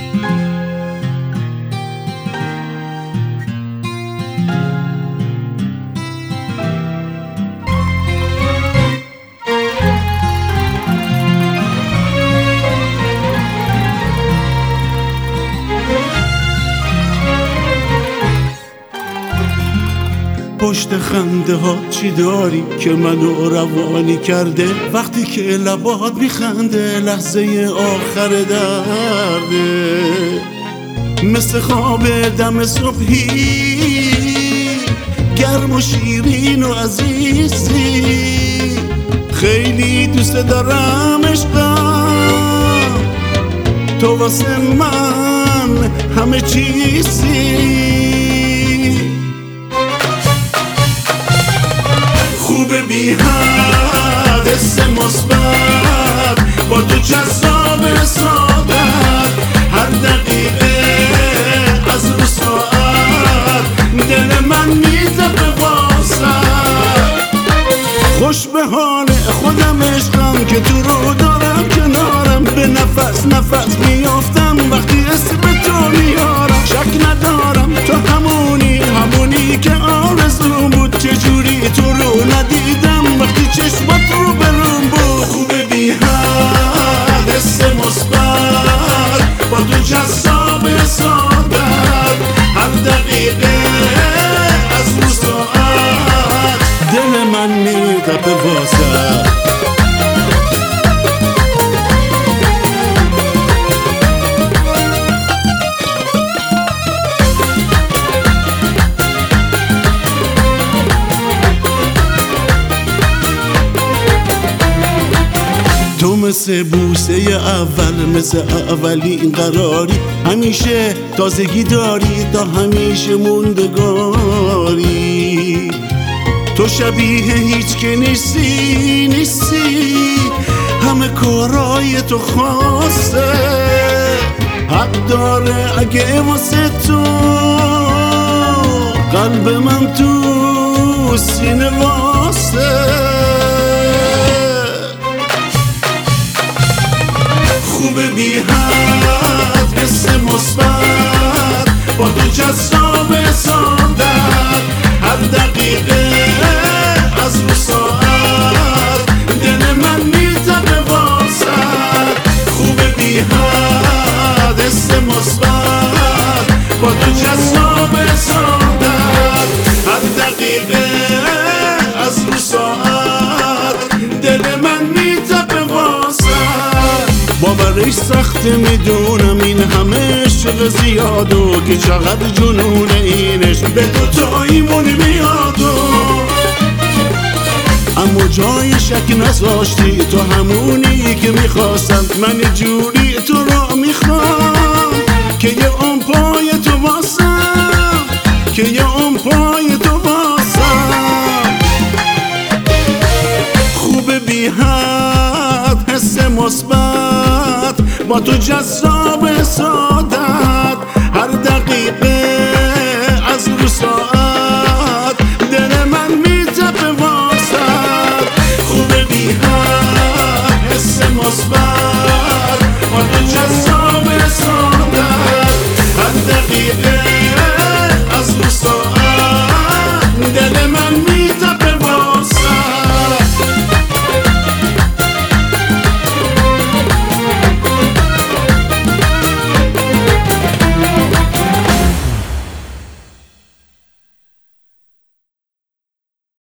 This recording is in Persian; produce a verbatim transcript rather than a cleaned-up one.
پشت خنده ها چی داری که منو روانی کرده؟ وقتی که لبات میخنده لحظه آخر درده، مثل خواب دم صبحی گرم و شیرین و عزیزی، خیلی دوست دارم عشقم، تو واسه من همه چیزی. خوبه بی حد حس مثبت با تو جذاب سعادت، هر دقیقه از رو ساعت دل من میتپه واسط. خوش به حال خودم عشقم که تو رو دارم کنارم، به نفس نفس میافتم وقتی اسم تو میارم. شک ندارم تو همونی همونی که آرزوم بود، چجوری تو رو ندیدم وقتی چشمات رو برم بود. خوبه بی حد حس مثبت با تو جذاب سعادت، هر دقیقه از رو ساعت دل من میتپه واسط. تو مثل بوسه اول، مثل اولین قراری، همیشه تازگی داری تا همیشه موندگاری. تو شبیه هیچ که نیستی نیستی، همه کارای تو خواسته، حق داره اگه واسه تو قلب من تو سینه واسه. خوبه بی حد حس مثبت با تو جذاب سعادت، هر دقیقه از رو ساعت دل من میتپه واسط. خوبه بی حد حس مثبت با تو جذاب سعادت، هر دقیقه از رو ساعت دل من میتپه واسط. باورش سخته میدونم این همه عشق زیادو، که چقدر جنون اینش به دوتاییمون میادو، اما جای شک نذاشتی، تو همونی که میخواستم، من جوری تو رو میخوام که یه اون پای تو واسم، که یه اون پای تو واسم. خوبه بی حد حس مثبت با تو جذاب سعادت،